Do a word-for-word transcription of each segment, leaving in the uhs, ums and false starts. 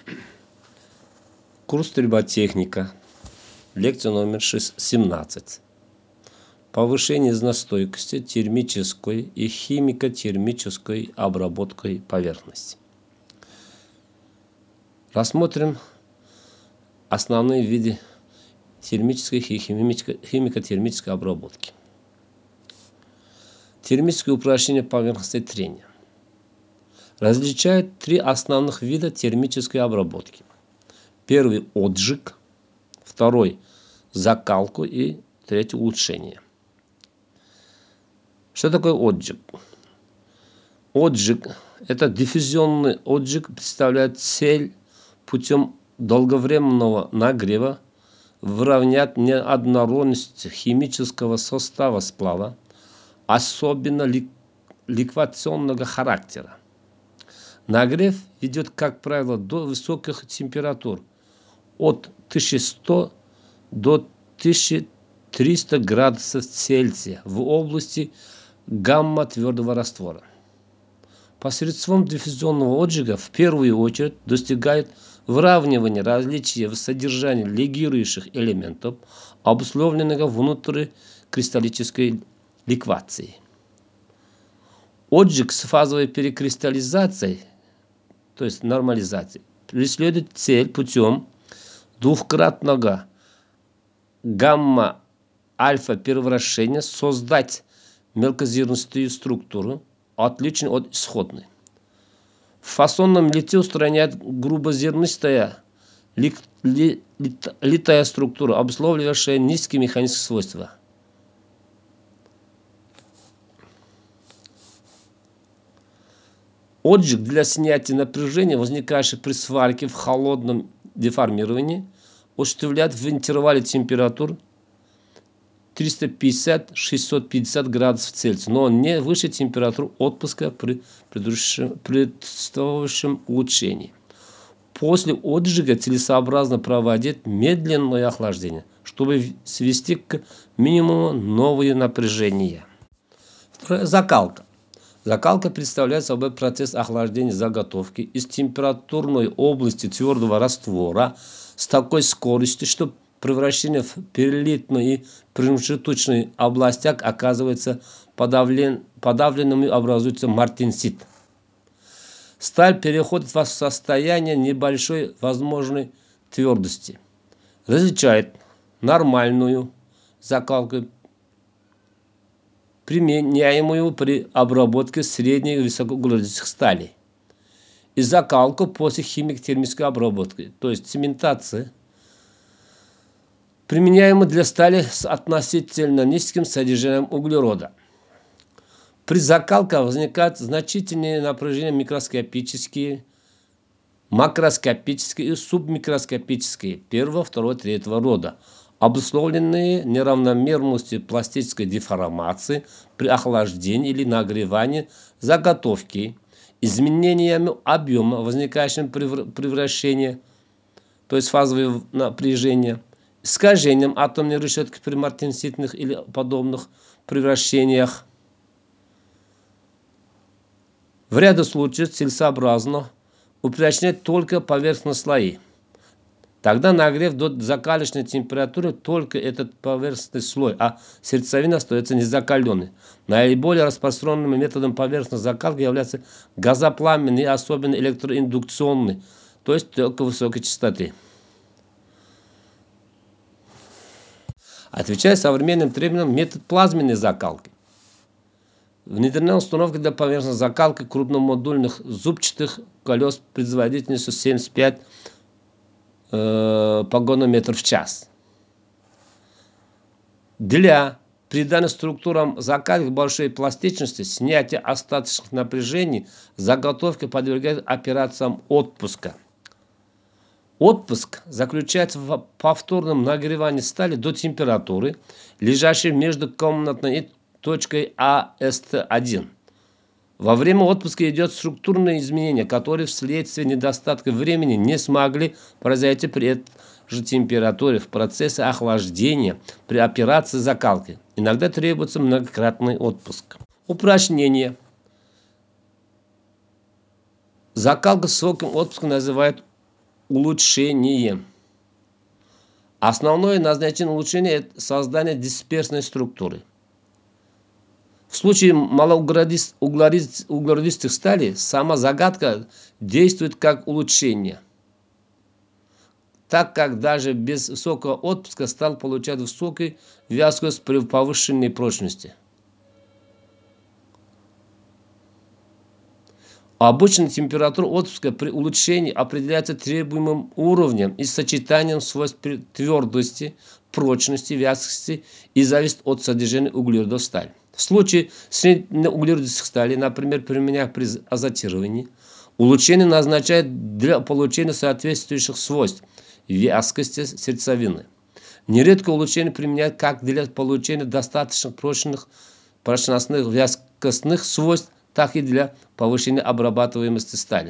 Курс триботехника. Лекция номер семнадцать. Повышение износостойкости термической и химико-термической обработкой поверхности. Рассмотрим основные виды термической и химико-термической обработки. Термическое упрощение поверхности трения. Различают три основных вида термической обработки. Первый – отжиг, второй – закалку и третий – улучшение. Что такое отжиг? Отжиг – это диффузионный отжиг, представляет цель путем долговременного нагрева выровнять неоднородность химического состава сплава, особенно лик ликвационного характера. Нагрев ведет, как правило, до высоких температур от тысячи ста до тысячи трёхсот градусов Цельсия в области гамма твердого раствора. Посредством диффузионного отжига в первую очередь достигает выравнивания различия в содержании легирующих элементов, обусловленного внутрикристаллической ликвацией. Отжиг с фазовой перекристаллизацией, то есть нормализацией, преследует цель путем двухкратного гамма-альфа превращения создать мелкозернистую структуру, отличную от исходной. В фасонном лите устраняет грубозернистая ли, ли, ли, литая структура, обусловливающая низкие механические свойства. Отжиг для снятия напряжения, возникающего при сварке в холодном деформировании, осуществляет в интервале температур триста пятьдесят — шестьсот пятьдесят градусов Цельсия, но не выше температур отпуска при предшествующем улучшении. После отжига целесообразно проводить медленное охлаждение, чтобы свести к минимуму новые напряжения. Закалка. Закалка представляет собой процесс охлаждения заготовки из температурной области твердого раствора с такой скоростью, что превращение в перилитной и промежуточной областях оказывается подавлен, подавленным и образуется мартенсит. Сталь переходит в состояние небольшой возможной твердости. Различает нормальную закалку, применяемую при обработке средней и высокоуглеродных сталей, и закалку после химико-термической обработки, то есть цементация, применяемую для стали с относительно низким содержанием углерода. При закалке возникают значительные напряжения микроскопические, макроскопические и субмикроскопические первого, второго, третьего рода, обусловленные неравномерностью пластической деформации при охлаждении или нагревании заготовки, изменениями объема, возникающим при превращении, то есть фазовое напряжение, искажением атомной решетки при мартенситных или подобных превращениях. В ряде случаев целесообразно уточнять только поверхностные слои. Тогда нагрев до закалочной температуры только этот поверхностный слой, а сердцевина остается незакаленной. Наиболее распространенным методом поверхностной закалки является газопламенный, особенно электроиндукционный, то есть только высокой частоты. Отвечая современным требованиям, метод плазменной закалки. Внедрена установка для поверхностной закалки крупномодульных зубчатых колес производительностью семьдесят пять э, погонометров в час. Для придания структурам закалки большой пластичности, снятия остаточных напряжений, заготовки подвергают операциям отпуска. Отпуск заключается в повторном нагревании стали до температуры, лежащей между комнатной и точкой А С Т один. Во время отпуска идет структурное изменение, которые вследствие недостатка времени не смогли произойти при этой же температуре в процессе охлаждения при операции закалки. Иногда требуется многократный отпуск. Упражнение. Закалка с высоким отпуском называют улучшение. Основное назначение улучшения – это создание дисперсной структуры. В случае малоуглеродистых сталей сама загадка действует как улучшение, так как даже без высокого отпуска сталь получает высокую вязкость при повышенной прочности. Обычно температура отпуска при улучшении определяется требуемым уровнем и сочетанием свойств твердости, прочности, вязкости и зависит от содержания углеродов в стали. В случае среднеуглеродистых сталей, например, применяя при азотировании, улучшение назначают для получения соответствующих свойств вязкости сердцевины. Нередко улучшение применяют как для получения достаточно прочных прочностных вязкостных свойств, так и для повышения обрабатываемости стали.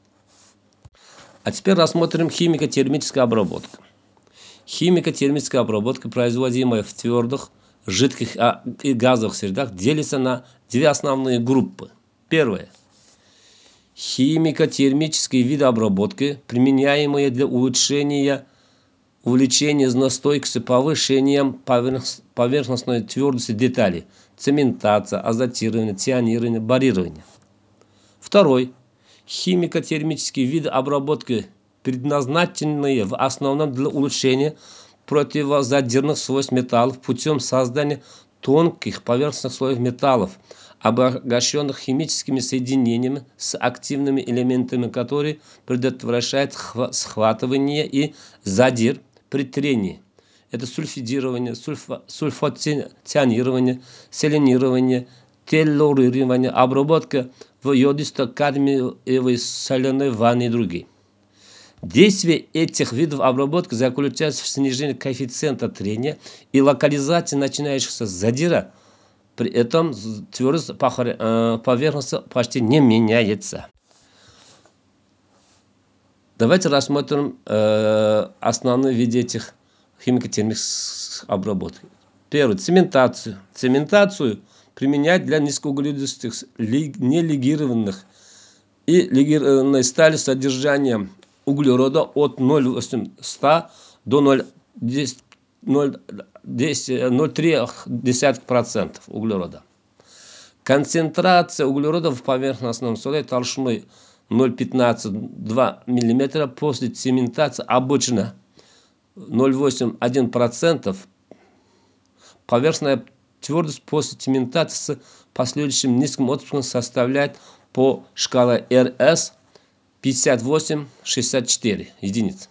А теперь рассмотрим химико-термическую обработку. Химико-термическая обработка, производимая в твердых, жидких и газовых средах, делится на две основные группы. Первое. Химико-термические виды обработки, применяемые для улучшения увеличения изностойкости повышением поверхностной твердости деталей, цементация, азотирование, цианирование, барирование. Второй. Химико-термические виды обработки, предназначенные в основном для улучшения противозадирных свойств металлов путем создания тонких поверхностных слоев металлов, обогащенных химическими соединениями с активными элементами, которые предотвращают схватывание и задир при трении. Это сульфидирование, сульфа, сульфоцианирование, селенирование, теллурирование, обработка в йодисто-кадмиевой соляной ванне и другие. Действие этих видов обработки заключается в снижении коэффициента трения и локализации начинающихся задира. При этом твердость поверхности почти не меняется. Давайте рассмотрим э, основные виды этих химико-термических обработок. Первое. Цементацию. Цементацию применять для низкоуглеродистых, нелегированных и легированной стали с содержанием углерода от ноль целых восемь десятых до ноль целых три десятых процента углерода. Концентрация углерода в поверхностном слое толщиной ноль целых пятнадцать сотых — два миллиметра после цементации обычно ноль целых восемь десятых — один процент. Поверхностная твердость после цементации с последующим низким отпуском составляет по шкале эр эс пятьдесят восемь — шестьдесят четыре единиц.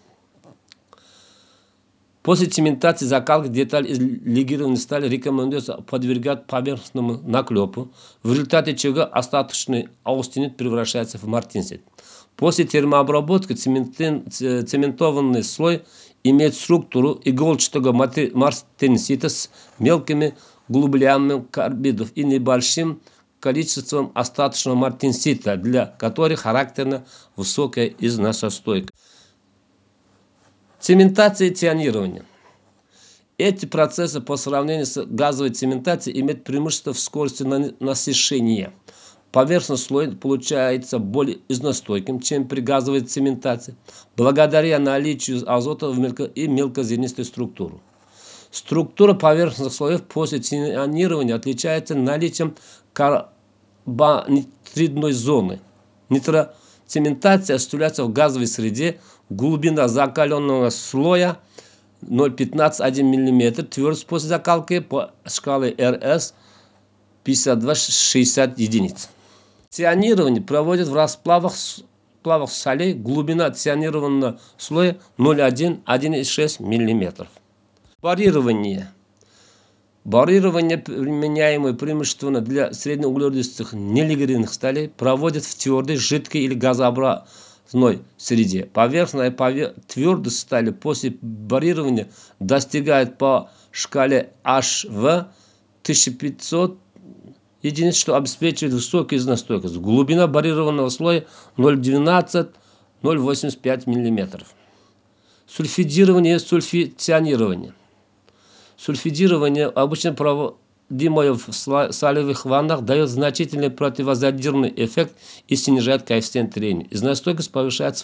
После цементации закалки деталь из легированной стали рекомендуется подвергать поверхностному наклепу, в результате чего остаточный аустенит превращается в мартенсит. После термообработки цементованный слой имеет структуру игольчатого мартенсита с мелкими глублями карбидов и небольшим количеством остаточного мартенсита, для которых характерна высокая износостойкость. Цементация и цианирование. Эти процессы по сравнению с газовой цементацией имеют преимущество в скорости насыщения. Поверхностный слой получается более износостойким, чем при газовой цементации, благодаря наличию азота в мелько и мелкозернистой структуре. Структура поверхностных слоев после цианирования отличается наличием карбонитridной зоны. Нитроцементация осуществляется в газовой среде. Глубина закаленного слоя ноль целых пятнадцать сотых — один миллиметр. Твердость после закалки по шкале эр эс пятьдесят два — шестьдесят единиц. Цианирование проводят в расплавах сплавах солей. Глубина цианированного слоя ноль целых один — один целых шесть миллиметров. Барирование. Барирование, применяемое преимущественно для среднеуглеродистых нелегированных сталей, проводят в твердой, жидкой или газообразной среде. Поверхностная твердость стали после барирования достигает по шкале эйч ви тысяча пятьсот единиц, что обеспечивает высокую износостойкость. Глубина барированного слоя ноль целых двенадцать — ноль целых восемьдесят пять миллиметров. Сульфидирование и сульфиционирование. Сульфидирование, обычно проводимое в солевых ваннах, дает значительный противозадирный эффект и снижает коэффициент трения. Износостойкость повышается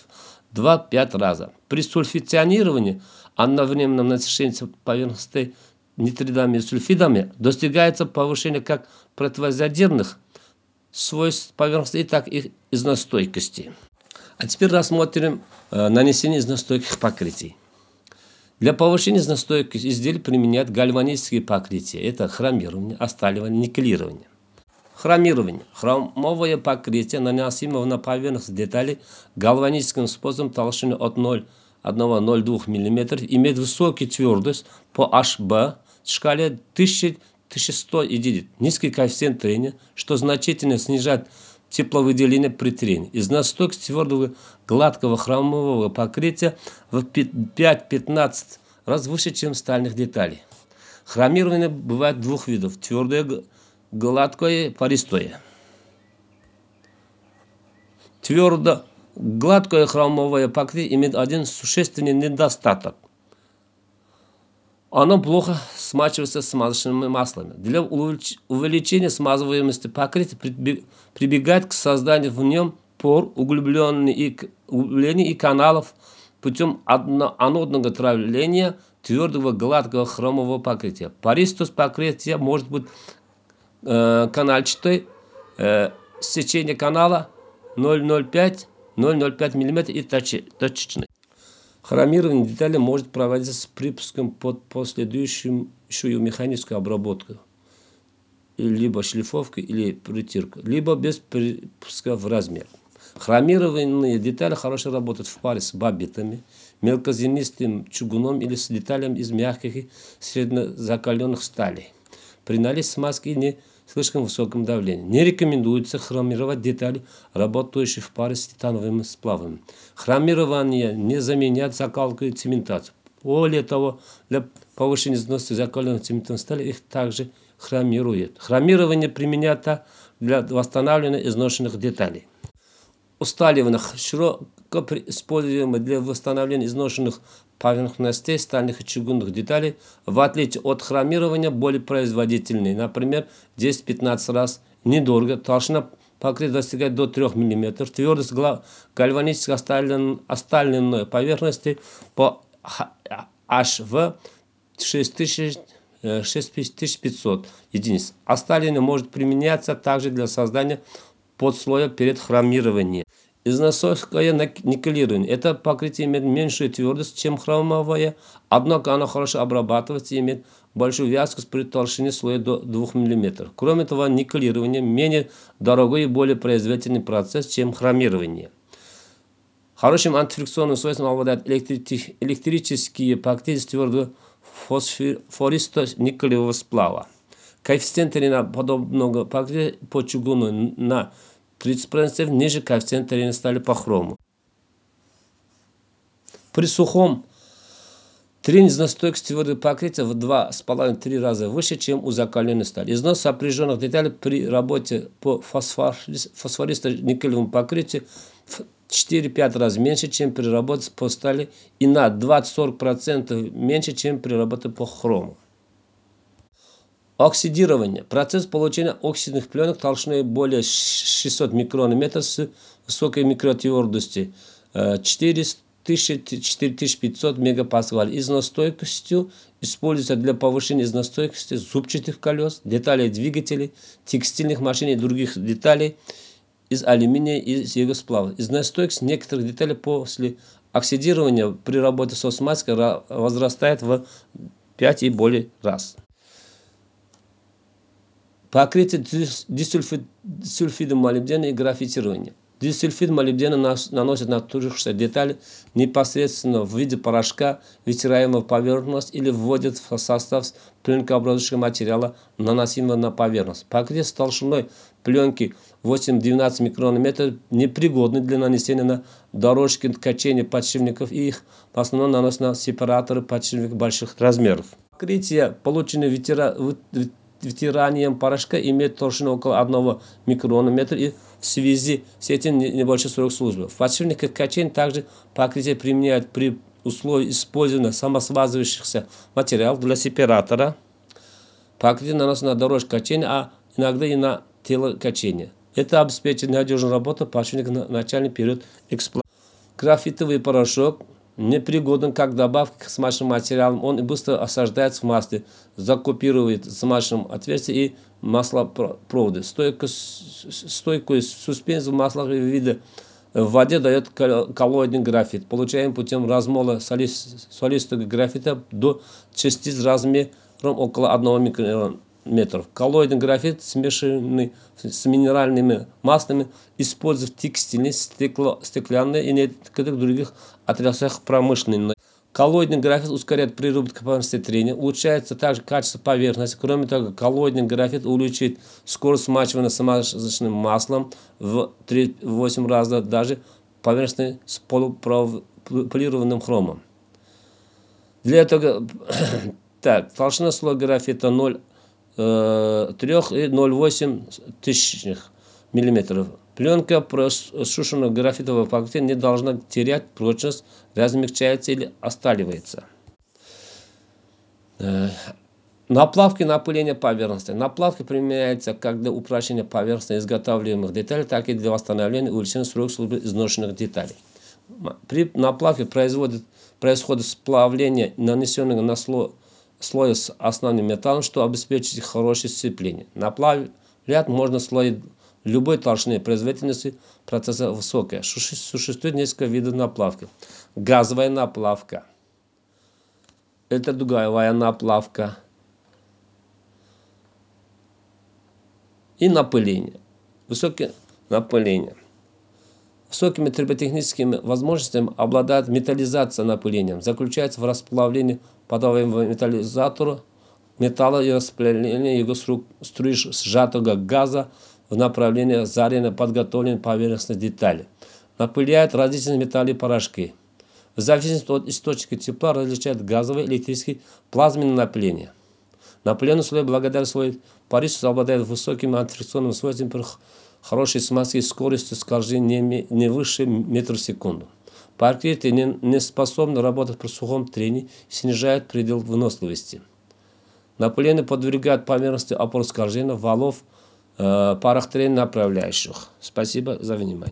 два-пять раза. При сульфиционировании, одновременном насыщении поверхности нитридами и сульфидами, достигается повышение как противозадерных свойств поверхности, так и износостойкости. А теперь рассмотрим э, нанесение износостойких покрытий. Для повышения износостойкости изделий применяют гальванические покрытия. Это хромирование, осталивание, никелирование. Хромирование. Хромовое покрытие, наносимое на поверхность деталей гальваническим способом толщиной от ноль целых одна десятая — ноль целых две десятых мм, имеет высокую твердость по эйч би шкале тысяча — тысяча сто единиц, низкий коэффициент трения, что значительно снижает тепловыделение при трении. Износостойкость твердого гладкого хромового покрытия в пять-пятнадцать раз выше, чем стальных деталей. Хромирование бывает двух видов: твердое, гладкое, пористое. Твердо гладкое хромовое покрытие имеет один существенный недостаток. Оно плохо смачивается смазочными маслами. Для увеличения смазываемости покрытия прибегает к созданию в нем пор, углублений и, углублений и каналов путем анодного травления твердого гладкого хромового покрытия. Пористость покрытия может быть э, канальчатой, э, сечение канала ноль целых ноль пять — ноль целых ноль пять мм и точечной. Хромирование деталей может проводиться с припуском под последующую механическую обработку, либо шлифовкой или притиркой, либо без припуска в размер. Хромированные детали хорошо работают в паре с бобитами, мелкозернистым чугуном или с деталями из мягких и среднезакаленных сталей. При наличии смазки не слишком высоком давлении. Не рекомендуется хромировать детали, работающие в паре с титановыми сплавами. Хромирование не заменяет закалку и цементацию. Более того, для повышения износа закаленных цементом стали их также хромируют. Хромирование применяется для восстанавливания изношенных деталей. Усталивание широко используемо для восстановления изношенных поверхностей стальных и чугунных деталей, в отличие от хромирования, более производительный, например, десять-пятнадцать раз, недорого, толщина покрытия достигает до трёх миллиметров, твердость гальванической остальной поверхности по эйч ви шесть тысяч пятьсот единиц. Остальное может применяться также для создания подслоя перед хромированием. Износостойкое никелирование. Это покрытие имеет меньшую твердость, чем хромовое, однако оно хорошо обрабатывается и имеет большую вязкость при толщине слоя до двух миллиметров. Кроме того, никелирование менее дорогой и более производительный процесс, чем хромирование. Хорошим антифрикционным свойством обладают электрические покрытия твердого фосфористо-никелевого сплава. Коэффициент трения подобного покрытия по чугуну на тридцать процентов ниже коэффициента трения стали по хрому. При сухом трении износостойкость твердого покрытия в два с половиной — три раза выше, чем у закаленной стали. Износ сопряженных деталей при работе по фосфористо-никелевому покрытию в четыре-пять раз меньше, чем при работе по стали, и на двадцать-сорок процентов меньше, чем при работе по хрому. Оксидирование. Процесс получения оксидных пленок толщиной более шестисот микронометров с высокой микротвердостью четыре тысячи — четыре тысячи пятьсот мегапаскаль. Износостойкостью используется для повышения износостойкости зубчатых колес, деталей двигателей, текстильных машин и других деталей из алюминия и его сплава. Износостойкость некоторых деталей после оксидирования при работе со смазкой возрастает в пять и более раз. Покрытие дисульфидом молибдена и графитирование. Дисульфид молибдена наносит на трущиеся детали непосредственно в виде порошка, вытираемого в поверхность, или вводит в состав пленкообразующего материала, наносимого на поверхность. Покрытие с толщиной пленки восемь-двенадцать микронометров непригодны для нанесения на дорожки качения подшипников, и их в основном наносят на сепараторы подшипников больших размеров. Покрытие, полученное ветера... вытиранием порошка, имеет толщину около одного микронометра, и в связи с этим небольшой срок службы. В подшипниках качения также покрытие применяют при условии использования самосвязывающихся материалов для сепаратора. Покрытие наносится на дорожку качения, а иногда и на тело качения. Это обеспечивает надежную работу подшипника на начальный период эксплуатации. Графитовый порошок непригоден как добавка к смазочным материалам. Он быстро осаждается в масле, закупирует смазочным отверстие и маслопроводы. Стойкую, стойкую суспензию в маслах вида в воде дает коллоидный графит, получаем путем размола солистого графита до частиц размером около одного микрометра. Коллоидный графит, смешанный с минеральными маслами, используют в текстильной, стекло, стеклянной и некоторых других отраслях промышленности. Коллоидный графит ускоряет приработку поверхности трения, улучшается также качество поверхности. Кроме того, коллоидный графит увеличивает скорость смачивания смазочным маслом в три-восемь раз, даже поверхности с полуполированным хромом. Для этого так, толщина слоя графита ноль целых три и ноль целых восемь тысячных миллиметров. Пленка просушенного графитового покрытия не должна терять прочность, размягчается или осталивается. Наплавки и напыление поверхности. Наплавки применяются как для упрощения поверхности изготавливаемых деталей, так и для восстановления и увеличения срока службы изношенных деталей. При наплавке происходит, происходит сплавление нанесенного на слой, слоя с основным металлом, что обеспечит хорошее сцепление. Наплавлять можно слои любой толщины, производительности процесса высокая. Существует несколько видов наплавки. Газовая наплавка, ультрадуговая наплавка и напыление. Высокое напыление. Высокими триботехническими возможностями обладает металлизация напылением. Заключается в расплавлении подаваемого металлизатора металла и распределении его струи сжатого газа в направлении заранее подготовленной поверхностной детали. Напыляют различные металлы и порошки. В зависимости от источника тепла различают газовое, электрическое, плазменное напыление. Напыленный слой благодаря своей поричности обладает высокими антифрикционными свойствами, при хорошей смазке и скоростью скольжения не, не выше метра в секунду. Покрытие не, не способно работать при сухом трении и снижает предел выносливости. Напыление подвергает поверхности опор скольжения валов, э, парах трения направляющих. Спасибо за внимание.